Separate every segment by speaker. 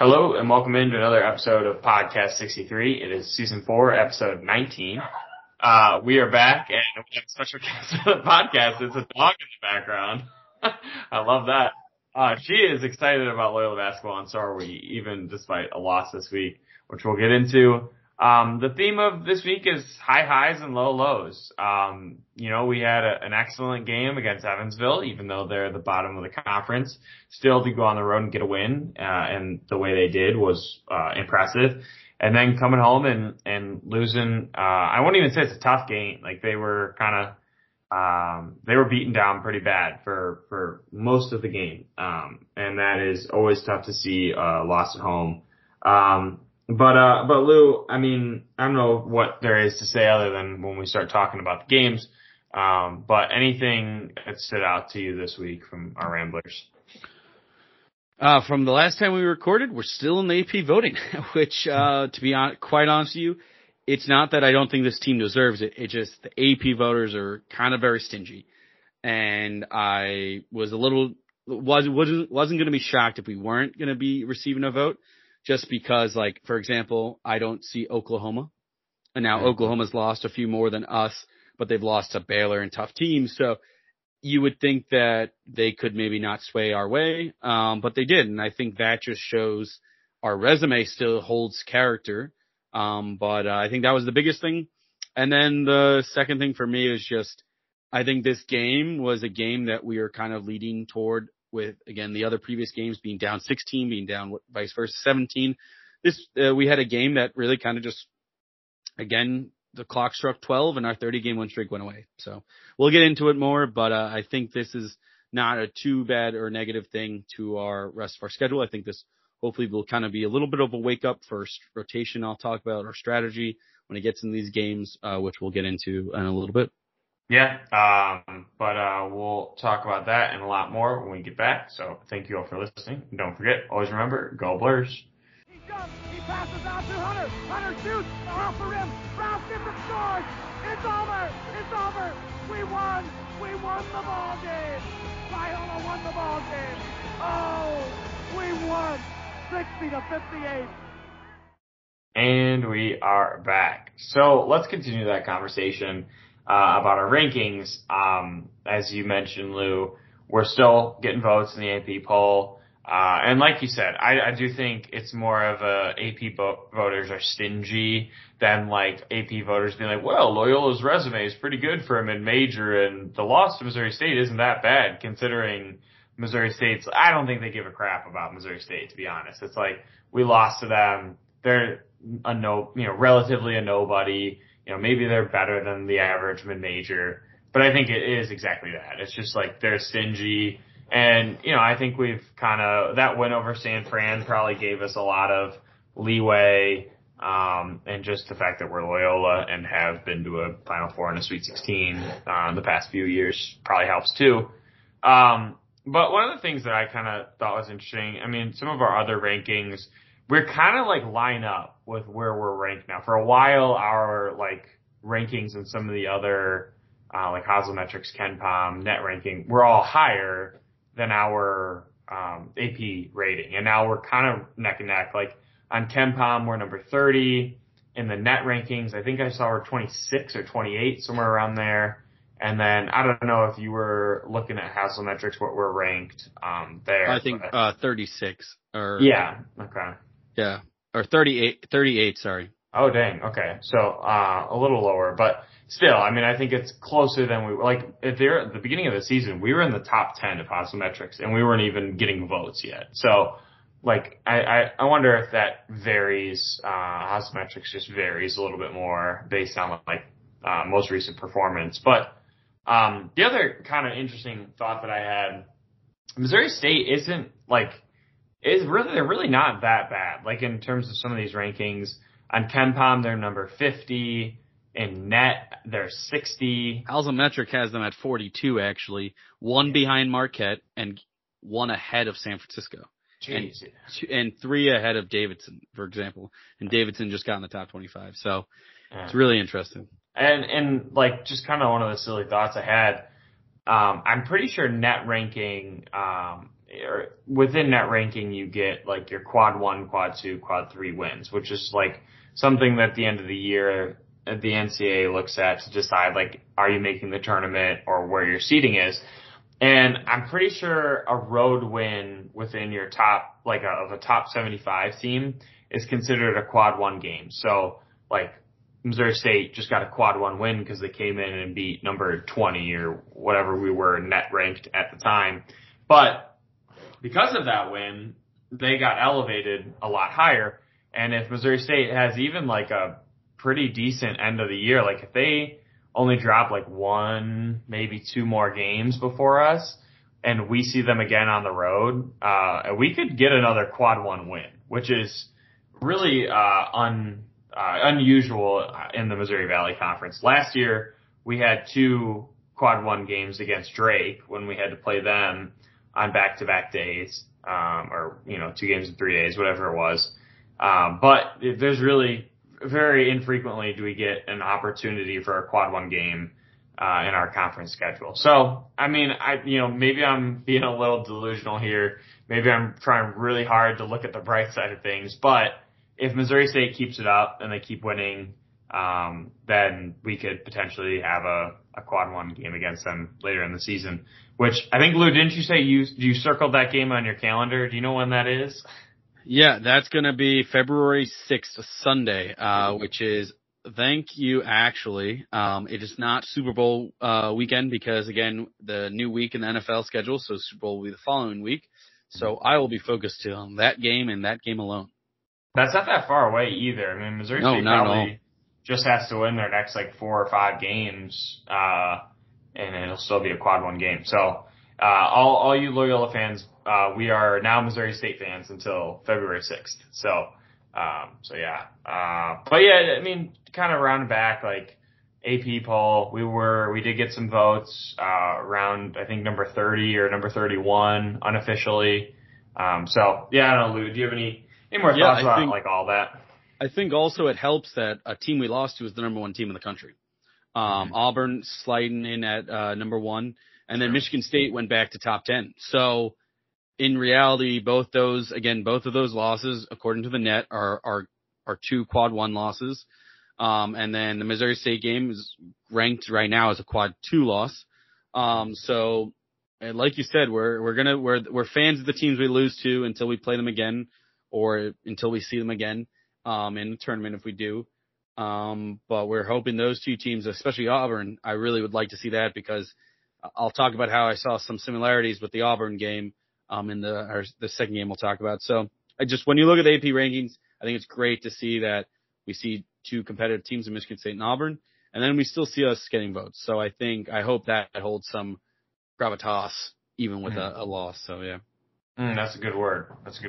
Speaker 1: Hello and welcome into another episode of Podcast 63. It is season 4, episode 19. We are back and we have a special guest on the podcast. It's a dog in the background. I love that. She is excited about Loyola basketball, and so are we, even despite a loss this week, which we'll get into. The theme of this week is high highs and low lows. We had an excellent game against Evansville, even though they're the bottom of the conference. Still to go on the road and get a win, and the way they did was impressive. And then coming home and losing, I won't even say it's a tough game. Like they were they were beaten down pretty bad for most of the game. And that is always tough to see, loss at home. But Lou, I mean, I don't know what there is to say other than when we start talking about the games. But anything that stood out to you this week from our Ramblers?
Speaker 2: From the last time we recorded, we're still in the AP voting, which, to be quite honest with you, it's not that I don't think this team deserves it. It's just the AP voters are kind of very stingy. And I was wasn't going to be shocked if we weren't going to be receiving a vote. Just because, like, for example, I don't see Oklahoma. And now Oklahoma's lost a few more than us, but they've lost to Baylor and tough teams. So you would think that they could maybe not sway our way, but they did. And I think that just shows our resume still holds character. But I think that was the biggest thing. And then the second thing for me is just I think this game was a game that we are kind of leading toward with, again, the other previous games being down 16, being down vice versa 17. We had a game that really kind of just, again, the clock struck 12 and our 30-game win streak went away. So we'll get into it more, but I think this is not a too bad or negative thing to our rest of our schedule. I think this hopefully will kind of be a little bit of a wake-up for rotation. I'll talk about our strategy when it gets in these games, which we'll get into in a little bit.
Speaker 1: Yeah, but we'll talk about that and a lot more when we get back. So thank you all for listening. And don't forget, always remember, go Blurs.
Speaker 3: He jumps, he passes out to Hunter. Hunter shoots, off the rim. Rouse gets it, scores. It's over. It's over. We won. We won the ball game. Loyola won the ball game. Oh, we won 60-58.
Speaker 1: And we are back. So let's continue that conversation about our rankings. As you mentioned, Lou, we're still getting votes in the AP poll. And like you said, I do think it's more of AP voters are stingy than like AP voters being like, well, Loyola's resume is pretty good for a mid-major and the loss to Missouri State isn't that bad considering Missouri State's, I don't think they give a crap about Missouri State, to be honest. It's like, we lost to them. They're relatively a nobody. Maybe they're better than the average mid-major, but I think it is exactly that. It's just like they're stingy. And, I think we've that win over San Fran probably gave us a lot of leeway, and just the fact that we're Loyola and have been to a Final Four and a Sweet 16, the past few years probably helps too. But one of the things that I kind of thought was interesting, I mean, some of our other rankings, we're kind of like line up with where we're ranked now. For a while, our like rankings and some of the other like Haslametrics, KenPom, net ranking, we're all higher than our AP rating, and now we're kind of neck and neck. Like on KenPom, we're number 30 in the net rankings. I think I saw we're 26 or 28, somewhere around there. And then I don't know if you were looking at Haslametrics, what we're ranked there.
Speaker 2: I think 36 or
Speaker 1: yeah, okay.
Speaker 2: Yeah, or 38, sorry.
Speaker 1: Oh, dang. Okay. So, a little lower, but still, I mean, I think it's closer than we were. Like, at the beginning of the season, we were in the top 10 of Haslametrics, and we weren't even getting votes yet. So, like, I wonder if that varies. Haslametrics just varies a little bit more based on, like, most recent performance. But, the other kind of interesting thought that I had, Missouri State isn't, like, they're really not that bad. Like, in terms of some of these rankings, on KenPom, they're number 50. In net, they're 60.
Speaker 2: Haslametric has them at 42, actually. One behind Marquette and one ahead of San Francisco.
Speaker 1: Jeez.
Speaker 2: And 3 ahead of Davidson, for example. And Davidson just got in the top 25. So It's really interesting.
Speaker 1: And like, just kind of one of the silly thoughts I had, I'm pretty sure net ranking within net ranking, you get like your quad 1, quad 2, quad 3 wins, which is like something that at the end of the year, the NCAA looks at to decide, like, are you making the tournament or where your seeding is. And I'm pretty sure a road win within your top, like of a top 75 team is considered a quad 1 game. So like Missouri State just got a quad 1 win because they came in and beat number 20 or whatever we were net ranked at the time. But because of that win, they got elevated a lot higher. And if Missouri State has even like a pretty decent end of the year, like if they only drop like 1, maybe 2 more games before us, and we see them again on the road, we could get another quad 1 win, which is really unusual in the Missouri Valley Conference. Last year, we had 2 quad 1 games against Drake when we had to play them on back-to-back days, or 2 games in 3 days, whatever it was. But there's really very infrequently do we get an opportunity for a quad 1 game in our conference schedule. So, I mean, maybe I'm being a little delusional here. Maybe I'm trying really hard to look at the bright side of things. But if Missouri State keeps it up and they keep winning, then we could potentially have a quad 1 game against them later in the season. Which I think, Lou, didn't you say you circled that game on your calendar? Do you know when that is?
Speaker 2: Yeah, that's going to be February 6th, Sunday, which is, thank you, actually. It is not Super Bowl weekend because, again, the new week in the NFL schedule, so Super Bowl will be the following week. So I will be focused on that game and that game alone.
Speaker 1: That's not that far away either. I mean, Missouri State probably just has to win their next, like, 4 or 5 games, and it'll still be a quad 1 game. So all you Loyola fans, we are now Missouri State fans until February 6th. So yeah. But yeah, I mean, kind of round back, like AP poll, we did get some votes, around, I think, number 30 or number 31 unofficially. So yeah, I don't know, Lou, do you have any more thoughts about like all that?
Speaker 2: I think also it helps that a team we lost to is the number 1 team in the country. Auburn sliding in at, number 1. And then Michigan State went back to top 10. So in reality, both of those losses, according to the net, are 2 quad 1 losses. And then the Missouri State game is ranked right now as a quad 2 loss. So, and like you said, we're fans of the teams we lose to until we play them again, or until we see them again, in the tournament if we do. But we're hoping those 2 teams, especially Auburn, I really would like to see that because I'll talk about how I saw some similarities with the Auburn game, in the second game we'll talk about. So when you look at the AP rankings, I think it's great to see that we see 2 competitive teams in Michigan State and Auburn, and then we still see us getting votes. So I hope that holds some gravitas even with a loss. So yeah.
Speaker 1: That's a good word.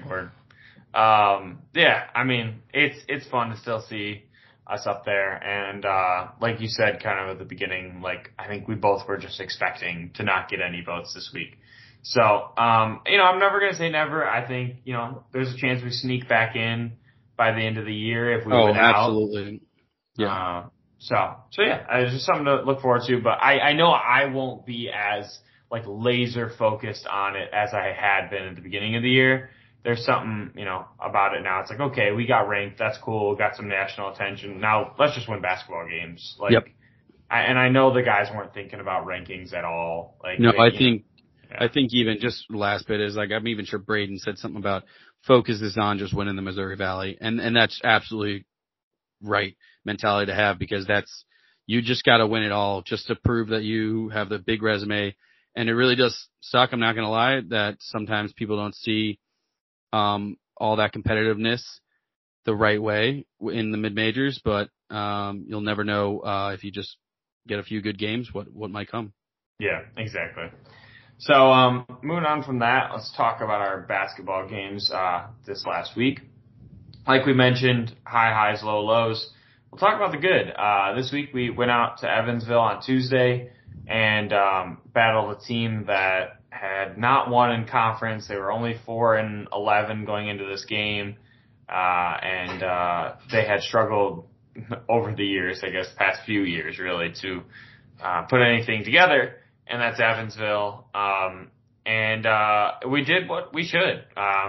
Speaker 1: Yeah, I mean, it's fun to still see us up there. And, like you said, kind of at the beginning, like, I think we both were just expecting to not get any votes this week. So, I'm never going to say never. I think, there's a chance we sneak back in by the end of the year if we win out.
Speaker 2: Absolutely. Yeah.
Speaker 1: So yeah, it's just something to look forward to, but I know I won't be as like laser focused on it as I had been at the beginning of the year. There's something, about it now. It's like, okay, we got ranked. That's cool. Got some national attention. Now let's just win basketball games. Like, yep. I know the guys weren't thinking about rankings at all. Like,
Speaker 2: no, I think even just last bit is like, I'm even sure Braden said something about focus is on just winning the Missouri Valley. And that's absolutely right mentality to have, because you just got to win it all just to prove that you have the big resume. And it really does suck. I'm not going to lie that sometimes people don't see all that competitiveness the right way in the mid-majors, but you'll never know if you just get a few good games what might come.
Speaker 1: Yeah, exactly. So moving on from that, let's talk about our basketball games this last week. Like we mentioned, high highs, low lows. We'll talk about the good. This week we went out to Evansville on Tuesday and battled a team that had not won in conference. They were only 4-11 going into this game, and they had struggled over the years, I guess, past few years, really, to put anything together. And that's Evansville. And we did what we should.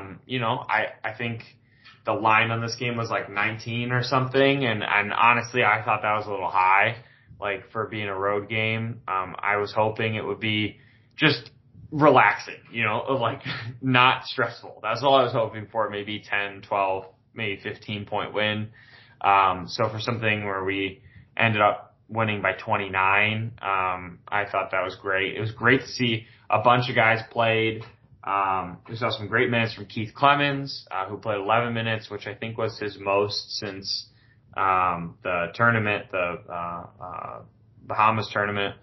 Speaker 1: I think the line on this game was like 19 or something, and honestly, I thought that was a little high, like for being a road game. I was hoping it would be just relaxing, like not stressful. That's all I was hoping for. Maybe 10, 12, maybe 15-point win. So for something where we ended up winning by 29, I thought that was great. It was great to see a bunch of guys played. We saw some great minutes from Keith Clemens, who played 11 minutes, which I think was his most since the tournament, the Bahamas tournament.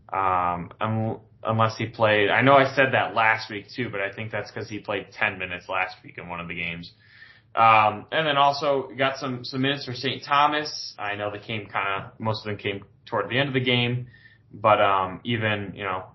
Speaker 1: Unless he played, I know I said that last week too, but I think that's because he played 10 minutes last week in one of the games. And then also got some minutes for St. Thomas. I know most of them came toward the end of the game, but even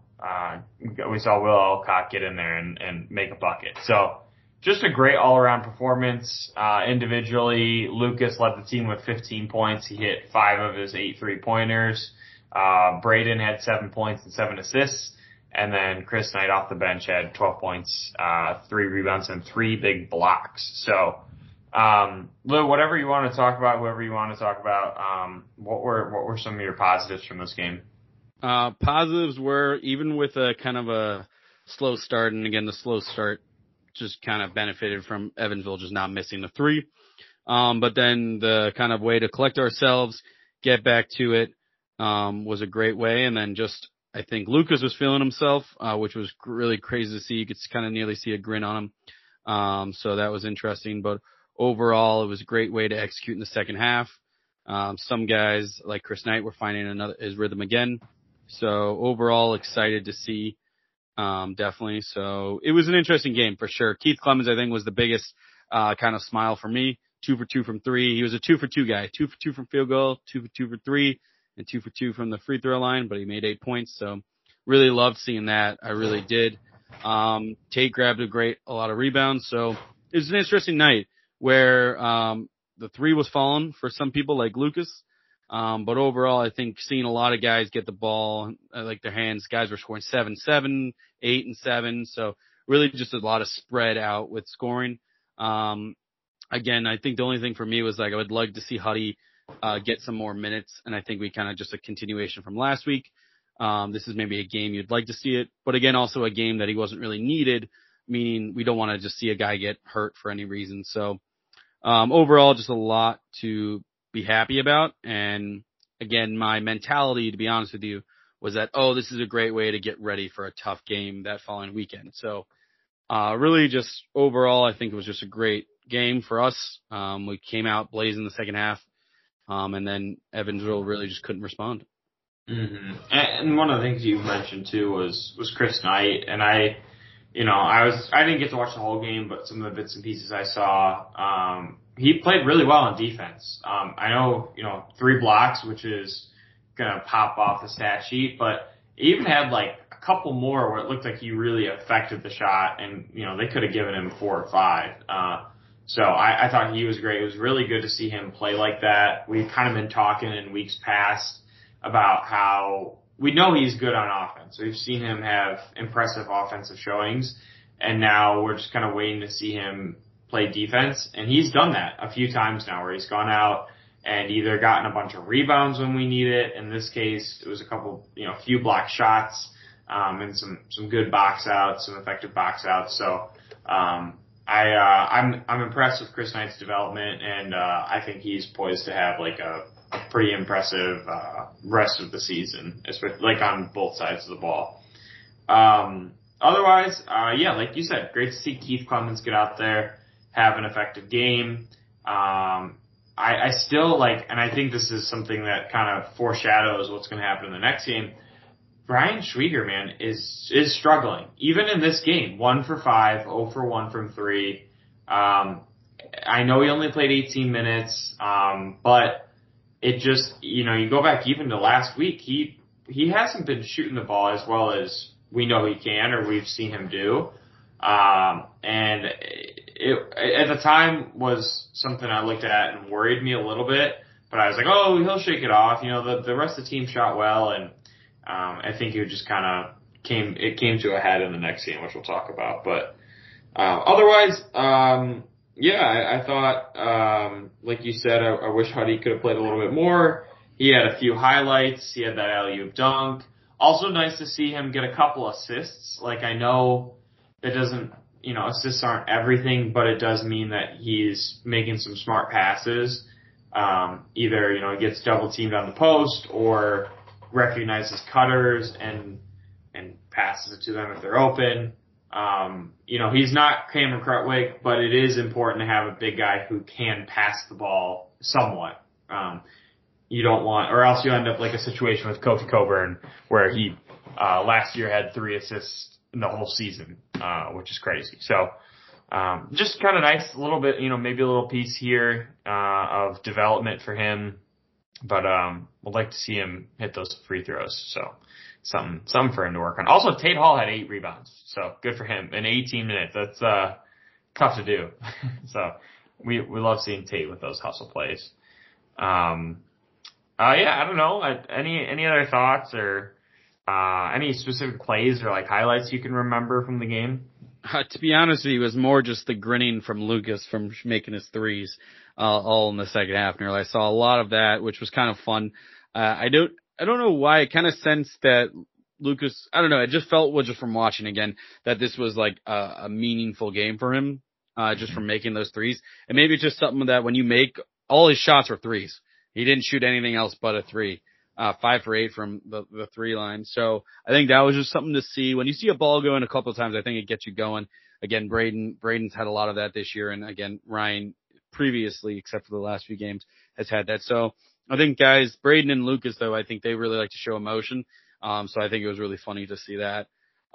Speaker 1: we saw Will Alcott get in there and make a bucket. So just a great all-around performance. Individually, Lucas led the team with 15 points. He hit 5 of his 8 3-pointers. Braden had 7 points and 7 assists. And then Chris Knight off the bench had 12 points, 3 rebounds, and 3 big blocks. So, Lou, whatever you want to talk about, whoever you want to talk about, what were some of your positives from this game?
Speaker 2: Positives were, even with a kind of a slow start, and again, the slow start just kind of benefited from Evansville just not missing the 3. But then the kind of way to collect ourselves, get back to it, was a great way. And then I think Lucas was feeling himself, which was really crazy to see. You could kind of nearly see a grin on him. So that was interesting. But overall, it was a great way to execute in the second half. Some guys like Chris Knight were finding his rhythm again. So overall, excited to see, definitely. So it was an interesting game for sure. Keith Clemens, I think, was the biggest kind of smile for me. 2 for 2 from 3. He was a 2 for 2 guy. 2 for 2 from field goal, 2 for 2 for 3. And 2 for 2 from the free throw line, but he made 8 points. So really loved seeing that. I really did. Tate grabbed a lot of rebounds. So it was an interesting night where, the 3 was falling for some people like Lucas. But overall, I think seeing a lot of guys get the ball, like their hands, guys were scoring 7-7, 8 and 7. So really just a lot of spread out with scoring. Again, I think the only thing for me was I would like to see Huddy get some more minutes, and I think we kind of just a continuation from last week. This is maybe a game you'd like to see it, but again, also a game that he wasn't really needed, meaning we don't want to just see a guy get hurt for any reason. So overall, just a lot to be happy about. And again, my mentality, to be honest with you, was that, this is a great way to get ready for a tough game that following weekend. So really just overall, I think it was just a great game for us. We came out blazing the second half. And then Evansville really just couldn't respond.
Speaker 1: Mm-hmm. And one of the things you mentioned too was Chris Knight, and I didn't get to watch the whole game, but some of the bits and pieces I saw, he played really well on defense. I know, 3 blocks, which is gonna pop off the stat sheet, but he even had like a couple more where it looked like he really affected the shot, and they could have given him 4 or 5. So I thought he was great. It was really good to see him play like that. We've kind of been talking in weeks past about how we know he's good on offense. We've seen him have impressive offensive showings, and now we're just kind of waiting to see him play defense. And he's done that a few times now where he's gone out and either gotten a bunch of rebounds when we need it. In this case, it was a few block shots, and some good box outs, some effective box outs. So, I'm impressed with Chris Knight's development, and I think he's poised to have like a pretty impressive rest of the season, especially like on both sides of the ball. Otherwise, like you said, great to see Keith Clemens get out there, have an effective game. I still and I think this is something that kind of foreshadows what's going to happen in the next game. Brian Schwieger, man, is struggling. Even in this game, 1 for 5, 0 for 1 from 3. I know he only played 18 minutes, but it just, you go back even to last week, he hasn't been shooting the ball as well as we know he can or we've seen him do. And it at the time was something I looked at and worried me a little bit, but I was like, he'll shake it off. The rest of the team shot well, and I think he would just kind of came to a head in the next game, which we'll talk about. But otherwise, I thought, like you said, I wish Huddy could have played a little bit more. He had a few highlights. He had that alley-oop dunk. Also nice to see him get a couple assists. Like, I know it doesn't, assists aren't everything, but it does mean that he's making some smart passes. Either, he gets double teamed on the post or recognizes cutters and passes it to them if they're open. He's not Cameron Krutwig, but it is important to have a big guy who can pass the ball somewhat. You don't want, or else you end up like a situation with Kofi Coburn where he last year had 3 assists in the whole season, which is crazy. So just kind of nice, a little bit, maybe a little piece here of development for him, but would like to see him hit those free throws. So something for him to work on. Also, Tate Hall had 8 rebounds, so good for him in 18 minutes. That's tough to do. So we love seeing Tate with those hustle plays. I don't know. Any other thoughts or any specific plays or like highlights you can remember from the game?
Speaker 2: To be honest with you, it was more just the grinning from Lucas from making his threes all in the second half. Nearly, I saw a lot of that, which was kind of fun. I don't know why. I kind of sensed that Lucas. I don't know. It just felt just from watching again that this was like a meaningful game for him, just from making those threes. And maybe it's just something that when you make all his shots were threes. He didn't shoot anything else but a 3. 5 for 8 from the 3 line. So I think that was just something to see. When you see a ball go in a couple of times, I think it gets you going. Again, Braden's had a lot of that this year. And again, Ryan previously, except for the last few games, has had that. So I think guys, Braden and Lucas, though, I think they really like to show emotion. So I think it was really funny to see that.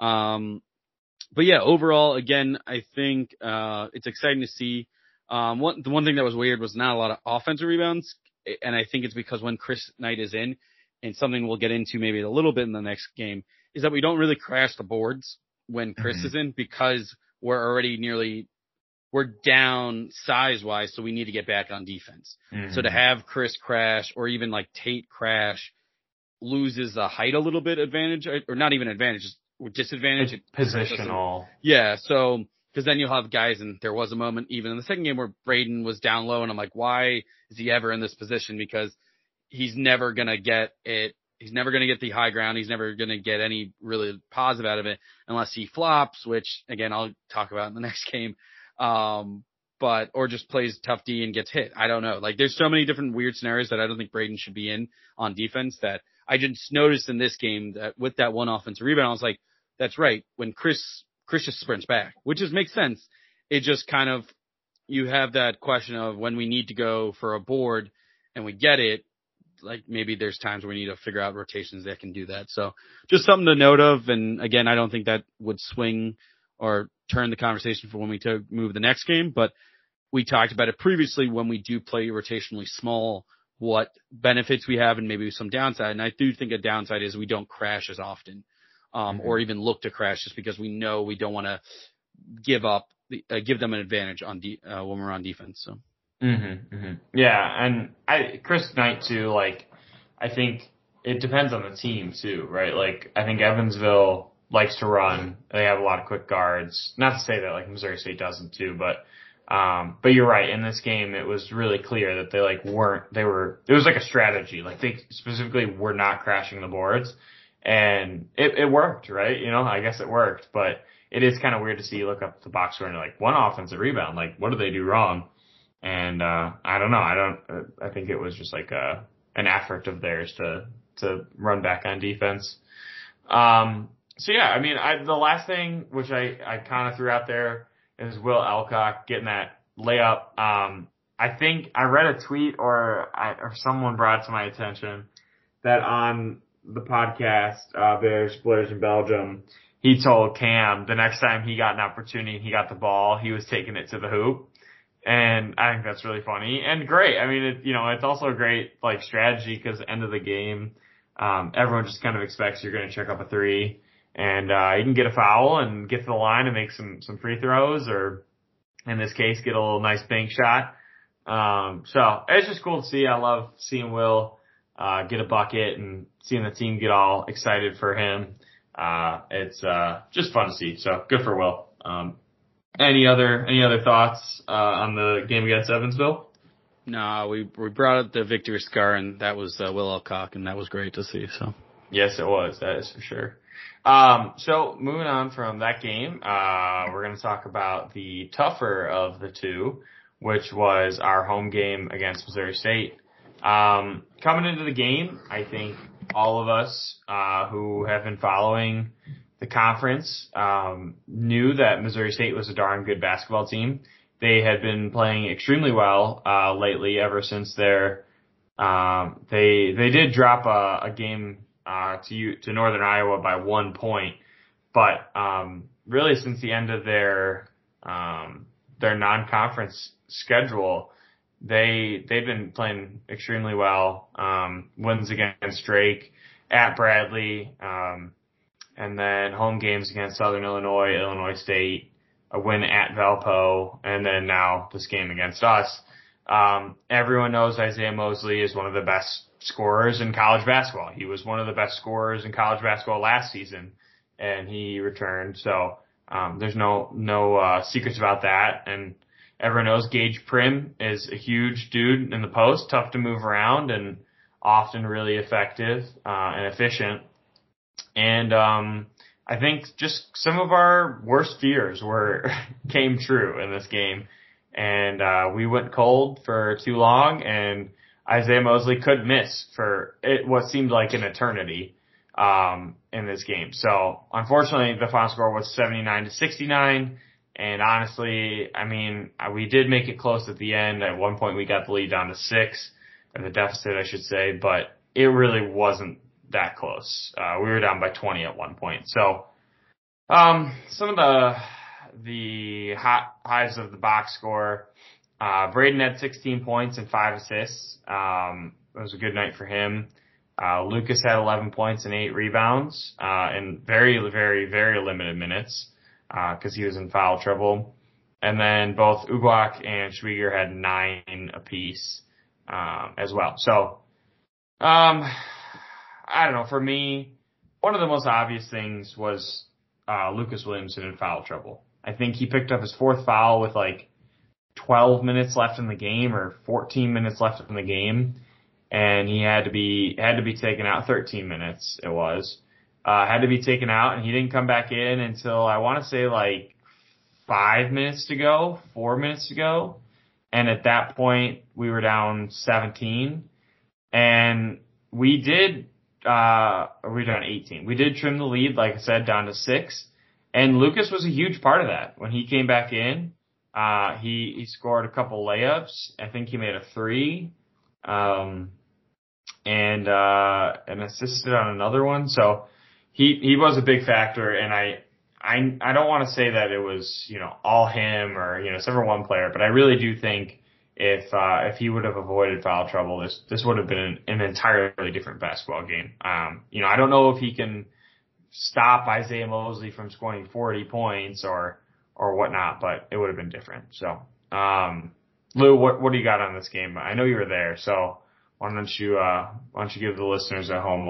Speaker 2: But yeah, overall, again, I think, it's exciting to see. The one thing that was weird was not a lot of offensive rebounds. And I think it's because when Chris Knight is in, and something we'll get into maybe a little bit in the next game, is that we don't really crash the boards when Chris is in because we're already we're down size-wise, so we need to get back on defense. So to have Chris crash or even like Tate crash loses the height a little bit advantage, or not even advantage, just disadvantage.
Speaker 1: It's positional.
Speaker 2: Yeah, so because then you'll have guys, and there was a moment even in the second game where Braden was down low, and I'm like, why is he ever in this position? Because he's never going to get it. He's never going to get the high ground. He's never going to get any really positive out of it unless he flops, which, again, I'll talk about in the next game. Or just plays tough D and gets hit. I don't know. Like, there's so many different weird scenarios that I don't think Braden should be in on defense that I just noticed in this game that with that one offensive rebound, I was like, that's right. When Chris just sprints back, which just makes sense. It just kind of, you have that question of when we need to go for a board and we get it, like maybe there's times where we need to figure out rotations that can do that. So just something to note of. And again, I don't think that would swing or turn the conversation for when we move the next game, but we talked about it previously when we do play rotationally small, what benefits we have and maybe some downside. And I do think a downside is we don't crash as often. Or even look to crash just because we know we don't want to give them an advantage on when we're on defense. So.
Speaker 1: Yeah. And Chris Knight too, like, I think it depends on the team too, right? Like, I think Evansville likes to run. They have a lot of quick guards. Not to say that like Missouri State doesn't too, but you're right. In this game, it was really clear that it was like a strategy. Like they specifically were not crashing the boards. And it worked, right? I guess it worked, but it is kind of weird to see you look up the box score and you're like, one offensive rebound, like what did they do wrong? And, I don't know. I think it was just like an effort of theirs to run back on defense. So yeah, I mean, the last thing, which I kind of threw out there is Will Alcock getting that layup. I think I read a tweet or someone brought to my attention that on the podcast, Bears, Splitters in Belgium, he told Cam the next time he got an opportunity and he got the ball, he was taking it to the hoop. And I think that's really funny and great. I mean, it's also a great like strategy because end of the game, everyone just kind of expects you're going to check up a 3 and, you can get a foul and get to the line and make some free throws or in this case, get a little nice bank shot. So it's just cool to see. I love seeing Will get a bucket and seeing the team get all excited for him. It's just fun to see. So good for Will. Any other thoughts on the game against Evansville?
Speaker 2: No, we brought up the victory scar, and that was Will Alcock, and that was great to see. So
Speaker 1: yes, it was. That is for sure. So moving on from that game, we're going to talk about the tougher of the two, which was our home game against Missouri State. Coming into the game, I think all of us who have been following the conference knew that Missouri State was a darn good basketball team. They had been playing extremely well lately ever since they did drop a game to Northern Iowa by 1 point, but really since the end of their non-conference schedule, they've been playing extremely well. Wins against Drake, at Bradley, and then home games against Southern Illinois, Illinois State, a win at Valpo, and then now this game against us. Everyone knows Isaiah Mosley is one of the best scorers in college basketball. He was one of the best scorers in college basketball last season, and he returned. So there's no secrets about that. And everyone knows Gage Prim is a huge dude in the post, tough to move around, and often really effective and efficient. And I think just some of our worst fears came true in this game. And we went cold for too long, and Isaiah Mosley couldn't miss for what seemed like an eternity in this game. So unfortunately, the final score was 79-69. And honestly, I mean, we did make it close at the end. At one point, we got the lead down to 6, or the deficit, I should say, but it really wasn't that close. We were down by 20 at one point. So, some of the highs of the box score, Braden had 16 points and 5 assists. It was a good night for him. Lucas had 11 points and 8 rebounds, in very, very, very limited minutes, cause he was in foul trouble. And then both Uguak and Schwieger had 9 apiece, as well. So, I don't know, for me, one of the most obvious things was, Lucas Williamson in foul trouble. I think he picked up his 4th foul with like 12 minutes left in the game, or 14 minutes left in the game. And he had to be taken out. 13 minutes it was. Had to be taken out, and he didn't come back in until I want to say like 4 minutes to go. And at that point we were down 17, and we were down 18. We did trim the lead, like I said, down to 6. And Lucas was a huge part of that. When he came back in, he scored a couple layups. I think he made a 3. And assisted on another one. So he was a big factor, and I don't want to say that it was, all him or, several one player, but I really do think if he would have avoided foul trouble, this would have been an entirely different basketball game. I don't know if he can stop Isaiah Mosley from scoring 40 points or whatnot, but it would have been different. So, Lou, what do you got on this game? I know you were there, so why don't you give the listeners at home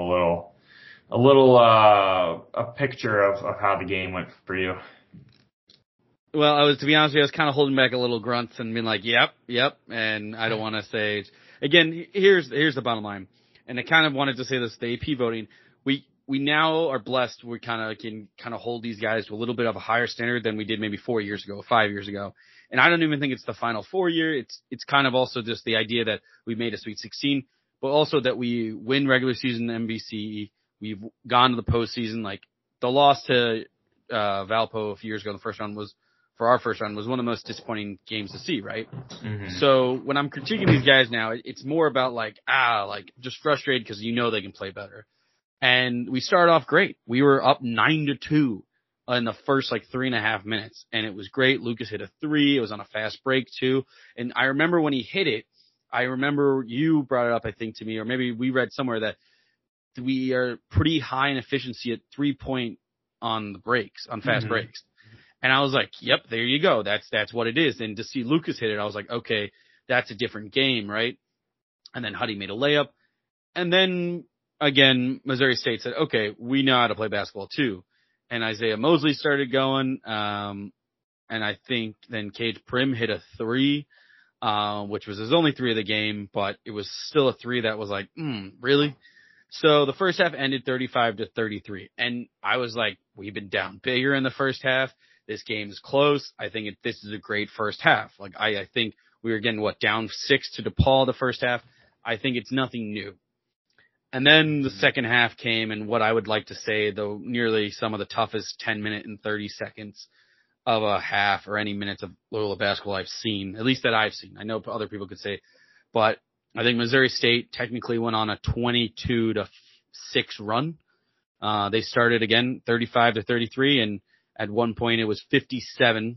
Speaker 1: a picture of how the game went for you?
Speaker 2: Well, to be honest with you, I was kind of holding back a little grunts and being like, yep. And I don't want to say, again, here's the bottom line. And I kind of wanted to say this, the AP voting, we now are blessed. We can hold these guys to a little bit of a higher standard than we did maybe 4 years ago, 5 years ago. And I don't even think it's the Final Four year. It's kind of also just the idea that we made a Sweet 16, but also that we win regular season MVC. We've gone to the postseason. Like the loss to Valpo a few years ago, for our first round was one of the most disappointing games to see, right? Mm-hmm. So when I'm critiquing these guys now, it's more about just frustrated because they can play better. And we started off great. We were up 9-2 in the first 3.5 minutes, and it was great. Lucas hit a 3. It was on a fast break too. And I remember when he hit it, I remember you brought it up, I think, to me, or maybe we read somewhere that we are pretty high in efficiency at 3-point on the breaks, on fast breaks. And I was like, yep, there you go. That's what it is. And to see Lucas hit it, I was like, okay, that's a different game, right? And then Huddy made a layup. And then again, Missouri State said, okay, we know how to play basketball too. And Isaiah Mosley started going. And I think then Cade Prim hit a 3, which was his only 3 of the game, but it was still a 3 that was like, really? So the first half ended 35-33. And I was like, we've been down bigger in the first half. This game is close. I think this is a great first half. Like, I think we were getting, down 6 to DePaul the first half. I think it's nothing new. And then the second half came, and what I would like to say, though, nearly some of the toughest 10 minute and 30 seconds of a half or any minutes of Loyola basketball I've seen, at least that I've seen. I know other people could say, but I think Missouri State technically went on a 22-6 run. They started again 35-33, and at one point it was 57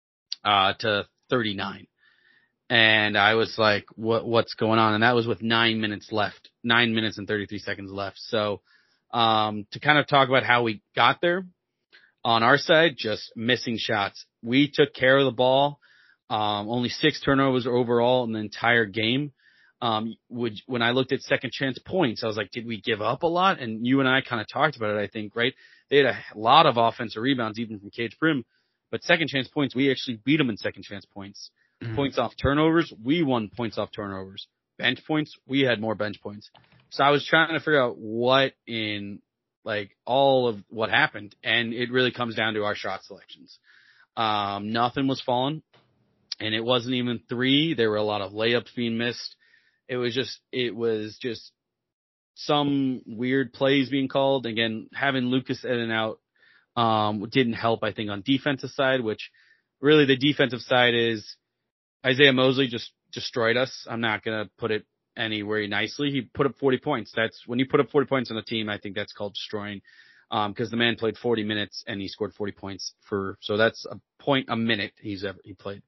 Speaker 2: to 39. And I was like, what's going on? And that was with 9 minutes left, 9 minutes and 33 seconds left. So, to kind of talk about how we got there on our side, just missing shots. We took care of the ball. Only 6 turnovers overall in the entire game. When I looked at second chance points, I was like, did we give up a lot? And you and I kind of talked about it, I think, right? They had a lot of offensive rebounds, even from Cade Prim, but second chance points, we actually beat them in second chance points. Points off turnovers, we won points off turnovers. Bench points, we had more bench points. So I was trying to figure out what in all of what happened, and it really comes down to our shot selections. Nothing was falling, and it wasn't even 3. There were a lot of layups being missed. It was just some weird plays being called. Again, having Lucas in and out didn't help, I think, on defensive side, which really the defensive side is Isaiah Mosley just destroyed us. I'm not going to put it anywhere nicely. He put up 40 points. That's when you put up 40 points on a team, I think that's called destroying. Because the man played 40 minutes and he scored 40 points so that's a point a minute he played.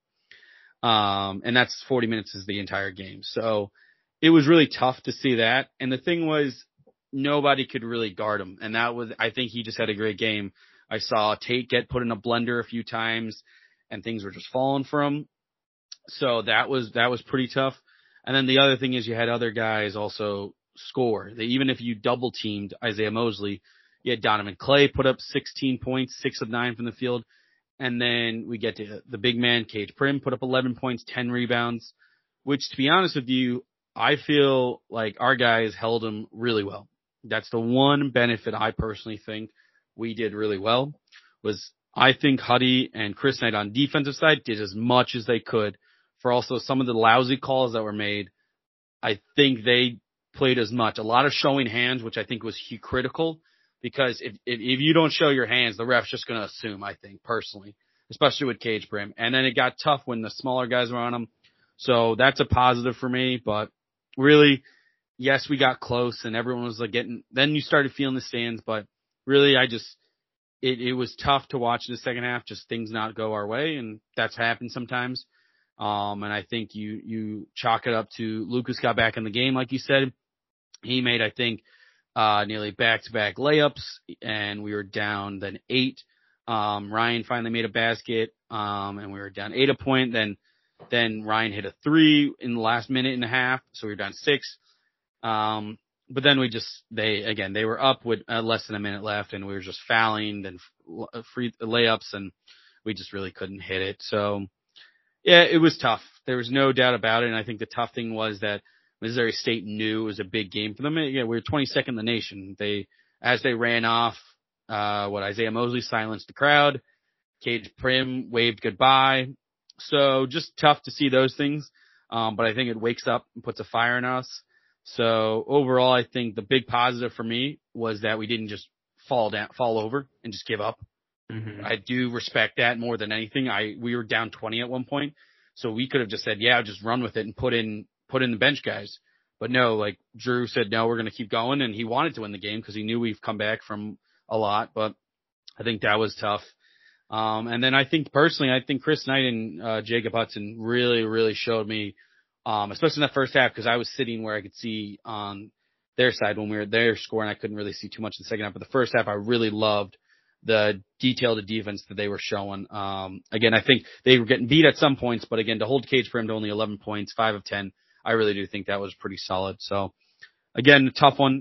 Speaker 2: And that's 40 minutes is the entire game. So it was really tough to see that. And the thing was, nobody could really guard him. And I think he just had a great game. I saw Tate get put in a blender a few times and things were just falling for him. So that was pretty tough. And then the other thing is you had other guys also score. Even if you double teamed Isaiah Mosley, you had Donovan Clay put up 16 points, 6 of 9 from the field. And then we get to the big man, Cade Prim, put up 11 points, 10 rebounds, which, to be honest with you, I feel like our guys held him really well. That's the one benefit I personally think we did really well was I think Huddy and Chris Knight on defensive side did as much as they could for also some of the lousy calls that were made. I think they played as much. A lot of showing hands, which I think was critical, because if you don't show your hands, the ref's just going to assume, I think, personally, especially with Cade Prim. And then it got tough when the smaller guys were on him. So that's a positive for me. But really, yes, we got close and everyone was then you started feeling the stands. But really, it was tough to watch in the second half, just things not go our way. And that's happened sometimes. And I think you chalk it up to Lucas got back in the game, like you said. He made, I think, nearly back-to-back layups, and we were down then 8. Ryan finally made a basket, and we were down 8 a point. Then Ryan hit a 3 in the last minute and a half, so we were down 6. But then they were up with less than a minute left, and we were just fouling, then free layups, and we just really couldn't hit it. So, yeah, it was tough. There was no doubt about it, and I think the tough thing was that Missouri State knew it was a big game for them. Yeah, we were 22nd in the nation. As they ran off, Isaiah Mosley silenced the crowd. Cade Prim waved goodbye. So just tough to see those things. But I think it wakes up and puts a fire in us. So overall, I think the big positive for me was that we didn't just fall over and just give up. Mm-hmm. I do respect that more than anything. We were down 20 at one point, so we could have just said, yeah, just run with it and put in the bench guys. But no, Drew said, no, we're going to keep going. And he wanted to win the game because he knew we've come back from a lot, but I think that was tough. And then I think personally, Chris Knight and Jacob Hudson really, really showed me, especially in that first half, because I was sitting where I could see on their side when we were there scoring. I couldn't really see too much in the second half, but the first half I really loved the detail to defense that they were showing. Again, I think they were getting beat at some points, but again, to hold Cade Prim to only 11 points, 5 of 10, I really do think that was pretty solid. So again, a tough one.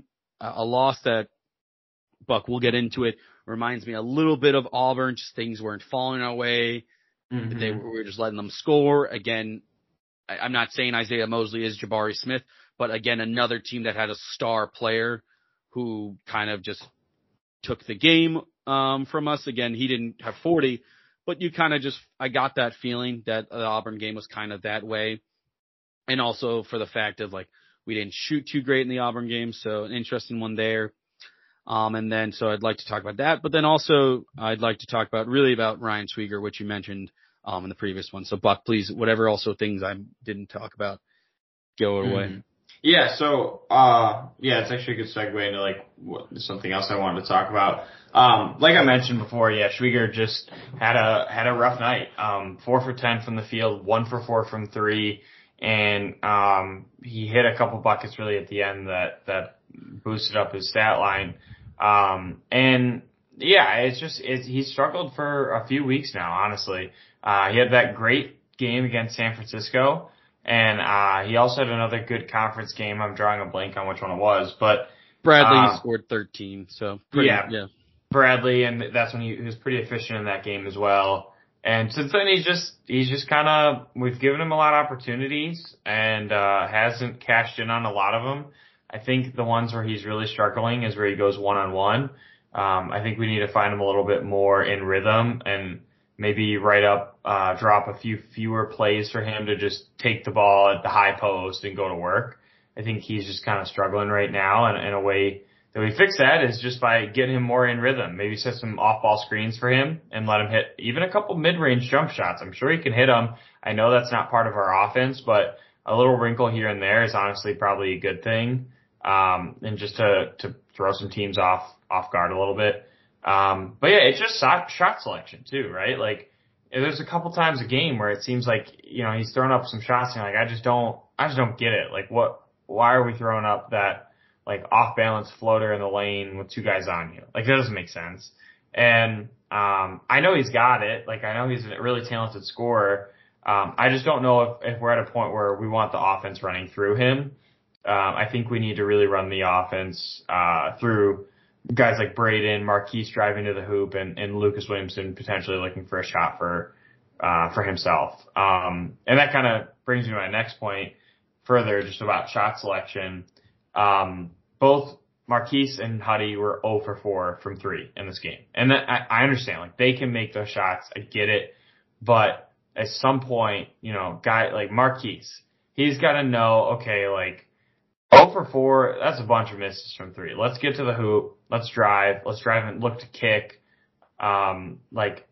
Speaker 2: a loss that, Buck, we'll get into it, reminds me a little bit of Auburn. Just things weren't falling our way.
Speaker 1: Mm-hmm.
Speaker 2: We were just letting them score. Again, I'm not saying Isaiah Mosley is Jabari Smith, but again, another team that had a star player who kind of just took the game from us. Again, he didn't have 40, but you kind of just, I got that feeling that the Auburn game was kind of that way. And also for the fact of like, we didn't shoot too great in the Auburn game. So an interesting one there. And then, so I'd like to talk about that, but then also I'd like to talk about Ryan Swieger, which you mentioned, in the previous one. So Buck, please, whatever also things I didn't talk about, go away.
Speaker 1: Yeah. So, it's actually a good segue into like something else I wanted to talk about. Like I mentioned before, Schwieger just had a rough night. 4 for 10 from the field, 1 for 4 from 3. And, he hit a couple buckets really at the end that boosted up his stat line. He struggled for a few weeks now, honestly. He had that great game against San Francisco, and he also had another good conference game. I'm drawing a blank on which one it was, but
Speaker 2: Bradley scored 13, so
Speaker 1: Bradley, and that's when he was pretty efficient in that game as well. And since then, he's just kind of, we've given him a lot of opportunities and hasn't cashed in on a lot of them. I think the ones where he's really struggling is where he goes one-on-one. I think we need to find him a little bit more in rhythm and maybe drop a few fewer plays for him to just take the ball at the high post and go to work. I think he's just kind of struggling right now, and a way that we fix that is just by getting him more in rhythm. Maybe set some off-ball screens for him and let him hit even a couple mid-range jump shots. I'm sure he can hit them. I know that's not part of our offense, but a little wrinkle here and there is honestly probably a good thing. And just to throw some teams off guard a little bit. It's just shot selection too, right? Like, there's a couple times a game where it seems like, he's throwing up some shots and you're like, I just don't get it. Like, why are we throwing up that, like, off balance floater in the lane with 2 guys on you? Like, that doesn't make sense. And, I know he's got it. Like, I know he's a really talented scorer. I just don't know if we're at a point where we want the offense running through him. I think we need to really run the offense through guys like Braden, Marquise driving to the hoop, and Lucas Williamson potentially looking for a shot for himself. And that kind of brings me to my next point further, just about shot selection. Both Marquise and Huddy were 0 for 4 from 3 in this game. And I understand, like, they can make those shots. I get it. But at some point, guy like Marquise, he's got to know, okay, like, 0 for 4, that's a bunch of misses from 3. Let's get to the hoop. Let's drive and look to kick. I like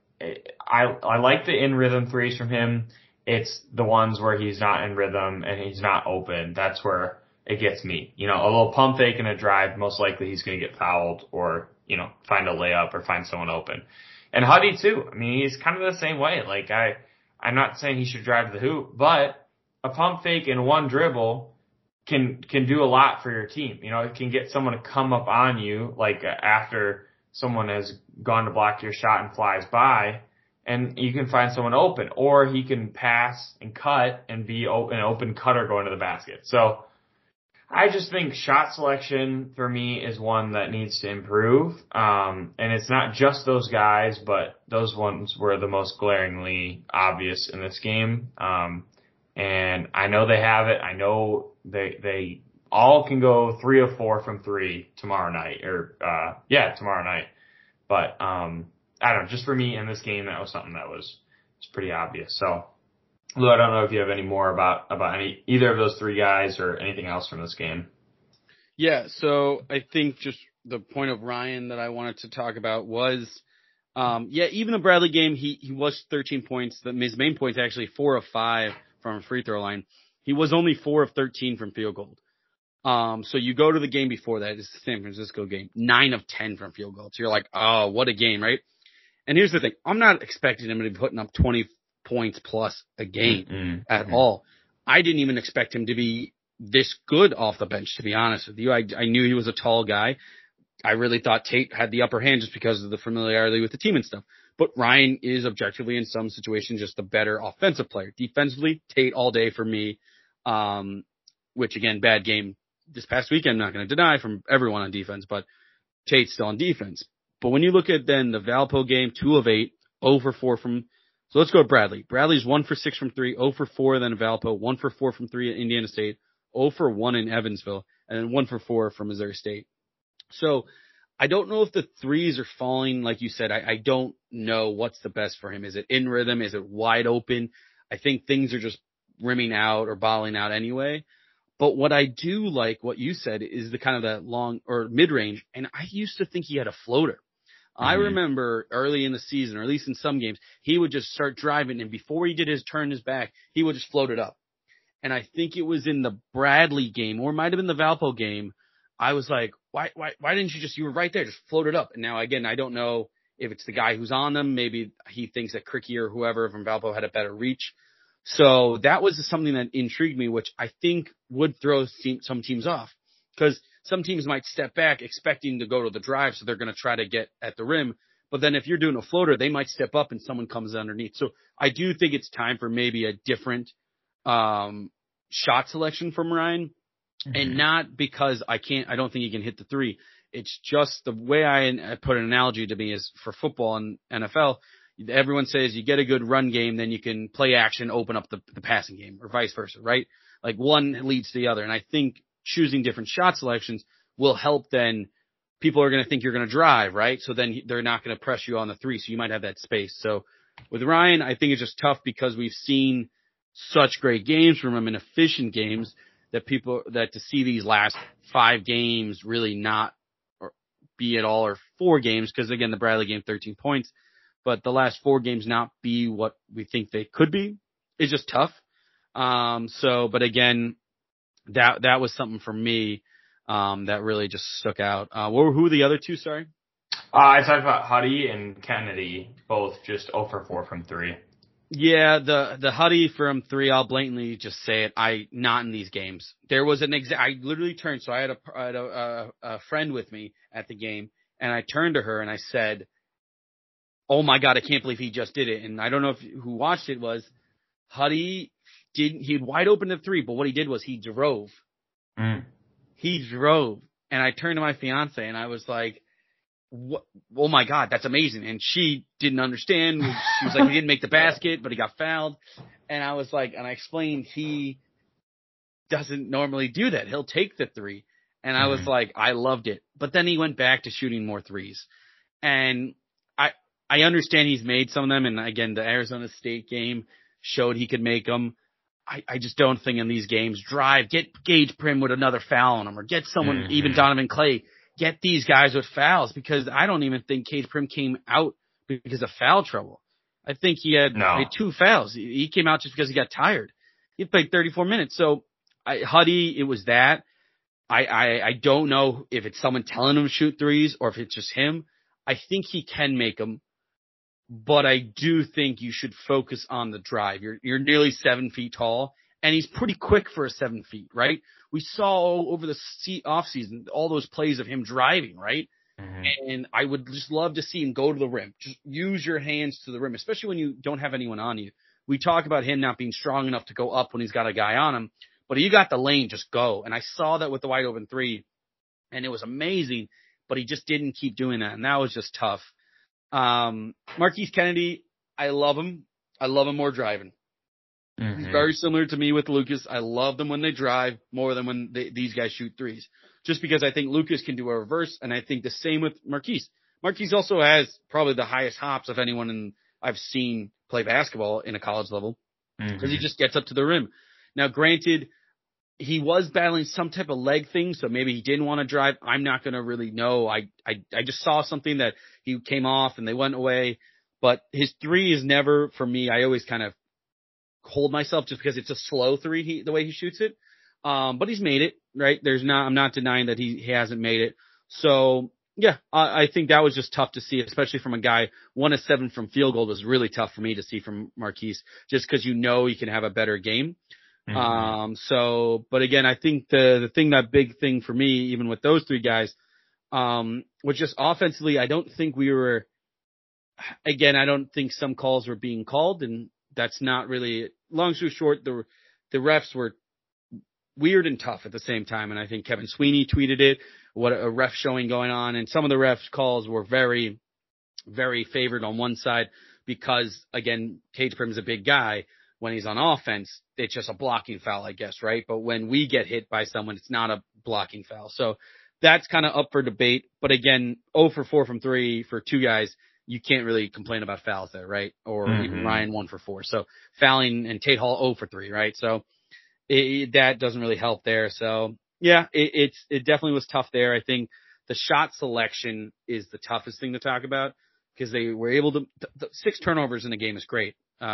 Speaker 1: the in rhythm threes from him. It's the ones where he's not in rhythm and he's not open. That's where it gets me. A little pump fake and a drive, most likely he's going to get fouled or, find a layup or find someone open. And Huddy too. I mean, he's kind of the same way. Like, I'm not saying he should drive to the hoop, but a pump fake and one dribble can do a lot for your team. It can get someone to come up on you, like after someone has gone to block your shot and flies by, and you can find someone open, or he can pass and cut and be an open cutter going to the basket. So I just think shot selection for me is one that needs to improve. And it's not just those guys, but those ones were the most glaringly obvious in this game. And I know they have it. I know they all can go 3 of 4 from 3 tomorrow night tomorrow night. But, I don't know, just for me in this game, that was something that was pretty obvious. So, Lou, I don't know if you have any more about either of those 3 guys or anything else from this game.
Speaker 2: Yeah. So I think just the point of Ryan that I wanted to talk about was, even the Bradley game, he was 13 points. His main points actually 4 of 5 from a free throw line. He was only 4 of 13 from field goal. So you go to the game before that, it's the San Francisco game, 9 of 10 from field goal. So you're like, oh, what a game, right? And here's the thing. I'm not expecting him to be putting up 20 points plus a game at all. I didn't even expect him to be this good off the bench, to be honest with you. I knew he was a tall guy. I really thought Tate had the upper hand just because of the familiarity with the team and stuff. But Ryan is objectively in some situations just a better offensive player. Defensively, Tate all day for me. Which again, bad game this past weekend, I'm not going to deny from everyone on defense, but Tate's still on defense. But when you look at then the Valpo game, 2 of 8, 0 for 4 from, so let's go to Bradley. Bradley's 1 for 6 from 3, 0 for 4 then Valpo, 1 for 4 from 3 at Indiana State, 0 for 1 in Evansville, and then 1 for 4 from Missouri State. So I don't know if the threes are falling, like you said. I don't know what's the best for him. Is it in rhythm? Is it wide open? I think things are just rimming out or bottling out anyway. But what I do like, what you said, is the kind of that long or mid-range. And I used to think he had a floater. I remember early in the season, or at least in some games, he would just start driving, and before he did his turn his back, he would just float it up. And I think it was in the Bradley game, or it might have been the Valpo game, I was like, why didn't you were right there, just float it up. And now, again, I don't know if it's the guy who's on them. Maybe he thinks that Cricky or whoever from Valpo had a better reach. So that was something that intrigued me, which I think would throw some teams off, because some teams might step back expecting to go to the drive, so they're going to try to get at the rim. But then if you're doing a floater, they might step up and someone comes underneath. So I do think it's time for maybe a different shot selection from Ryan, and not because I don't think he can hit the three. It's just the way I put an analogy to me is for football and NFL. Everyone says you get a good run game, then you can play action, open up the passing game, or vice versa, right? Like one leads to the other. And I think choosing different shot selections will help. Then people are going to think you're going to drive, right? So then they're not going to press you on the three. So you might have that space. So with Ryan, I think it's just tough because we've seen such great games from him and efficient games that to see these last 5 games really not be at all, or 4 games, because again, the Bradley game, 13 points. But the last 4 games not be what we think they could be is just tough. But again, that was something for me, that really just stuck out. Who were the other 2? Sorry.
Speaker 1: I talked about Huddy and Kennedy, both just 0 for 4 from 3.
Speaker 2: Yeah, the Huddy from 3, I'll blatantly just say it. Not in these games. There was I literally turned, so I had a friend with me at the game, and I turned to her and I said, "Oh my God, I can't believe he just did it." And I don't know who watched it was Huddy. He had wide open to 3, but what he did was he drove. He drove. And I turned to my fiance and I was like, "What? Oh my God, that's amazing." And she didn't understand. She was like, "He didn't make the basket, but he got fouled." And I was like, and I explained he doesn't normally do that. He'll take the 3. And I was like, I loved it. But then he went back to shooting more 3s. And I understand he's made some of them, and again, the Arizona State game showed he could make them. I just don't think in these games, get Gage Prim with another foul on him, or get someone, even Donovan Clay, get these guys with fouls, because I don't even think Gage Prim came out because of foul trouble. I think he had 2 fouls. He came out just because he got tired. He played 34 minutes. So Huddy, it was that. I don't know if it's someone telling him to shoot 3s or if it's just him. I think he can make them. But I do think you should focus on the drive. You're nearly 7 feet tall, and he's pretty quick for a 7 feet, right? We saw over the offseason all those plays of him driving, right? And I would just love to see him go to the rim. Just use your hands to the rim, especially when you don't have anyone on you. We talk about him not being strong enough to go up when he's got a guy on him, but if you got the lane, just go. And I saw that with the wide open 3, and it was amazing, but he just didn't keep doing that, and that was just tough. Marquise Kennedy, I love him. I love him more driving. He's very similar to me with Lucas. I love them when they drive more than when these guys shoot 3s. Just because I think Lucas can do a reverse, and I think the same with Marquise. Marquise also has probably the highest hops of anyone I've seen play basketball in a college level, because he just gets up to the rim. Now, granted, he was battling some type of leg thing, so maybe he didn't want to drive. I'm not going to really know. I just saw something that he came off and they went away. But his 3 is never, for me, I always kind of hold myself just because it's a slow 3, the way he shoots it. But he's made it, right? I'm not denying that he hasn't made it. So, yeah, I think that was just tough to see, especially from a guy. 1 of 7 from field goal was really tough for me to see from Marquise, just because he can have a better game. But again, I think that big thing for me, even with those 3 guys, was just offensively, I don't think I don't think some calls were being called, and that's not really, long story short, the refs weird and tough at the same time. And I think Kevin Sweeney tweeted it, what a ref showing going on. And some of the ref calls were very, very favored on one side because, again, Cage Prim is a big guy. When he's on offense, it's just a blocking foul, I guess, right? But when we get hit by someone, it's not a blocking foul. So that's kind of up for debate. But again, 0 for 4 from 3 for two guys, you can't really complain about fouls there, right? Or even Ryan 1 for 4. So fouling and Tate Hall 0 for 3, right? So that doesn't really help there. So yeah, it definitely was tough there. I think the shot selection is the toughest thing to talk about because they were able to, the 6 turnovers in the game is great.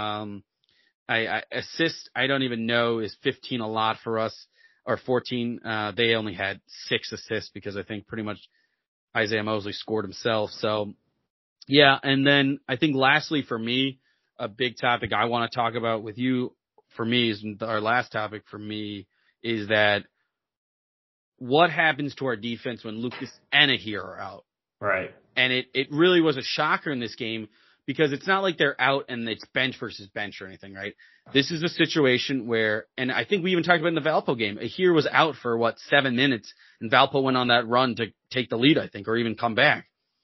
Speaker 2: Assist, I don't even know, is 15 a lot for us or 14. They only had 6 assists because I think pretty much Isaiah Mosley scored himself. So yeah. And then I think lastly for me, a big topic I want to talk about with you for me is our last topic for me is that what happens to our defense when Lucas and Ahir are out?
Speaker 1: Right.
Speaker 2: And it really was a shocker in this game because it's not like they're out and it's bench versus bench or anything, right? This is a situation where, and I think we even talked about in the Valpo game, Ahir was out for 7 minutes and Valpo went on that run to take the lead, I think, or even come back.